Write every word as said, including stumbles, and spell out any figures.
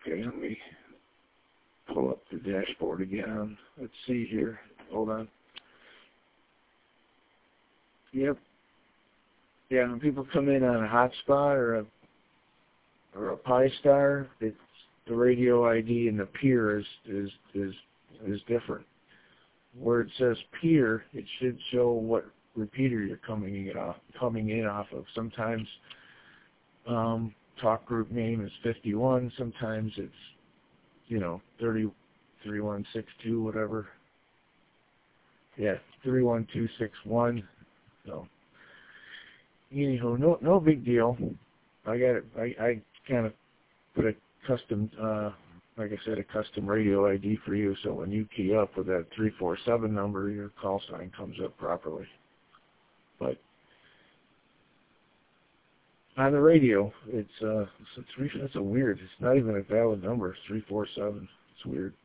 Okay, let me pull up the dashboard again. Let's see here. Hold on. Yep. Yeah, when people come in on a hotspot or a or a Pi-Star, it's the radio I D and the peer is is is is different. Where it says peer, it should show what repeater you're coming in off coming in off of. Sometimes um, talk group name is fifty-one. Sometimes it's you know thirty, thirty-one sixty-two, whatever. Yeah, three one two six one. So, anyhow, no no big deal. I got it. I I kind of put a custom, uh, like I said, a custom radio I D for you. So when you key up with that three four seven number, your call sign comes up properly. But on the radio, it's uh, it's a three. That's a weird. It's not even a valid number. It's three four seven. It's weird.